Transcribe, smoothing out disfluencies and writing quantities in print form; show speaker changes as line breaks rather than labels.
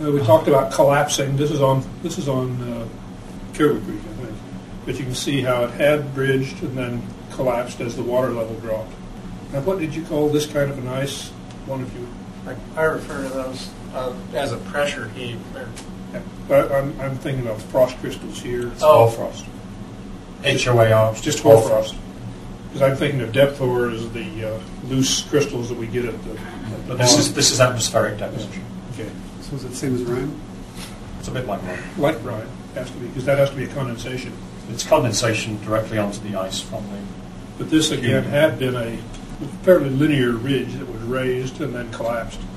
We talked about collapsing. This is on Caribou Creek, I think. But you can see how it had bridged and then collapsed as the water level dropped. Now, what did you call this kind of an ice? One of you.
I refer to those as a pressure heap.
Yeah. But I'm thinking of frost crystals here. It's
hoarfrost. HOAR.
Just hoarfrost. Because I'm thinking of depth hoar as the loose crystals that we get at the
This is atmospheric deposition.
Okay.
So is it the same as rime?
It's a bit like rime.
Like brine has to be, because that has to be a condensation.
It's condensation directly onto the ice from the...
But this, again, had been a fairly linear ridge that was raised and then collapsed.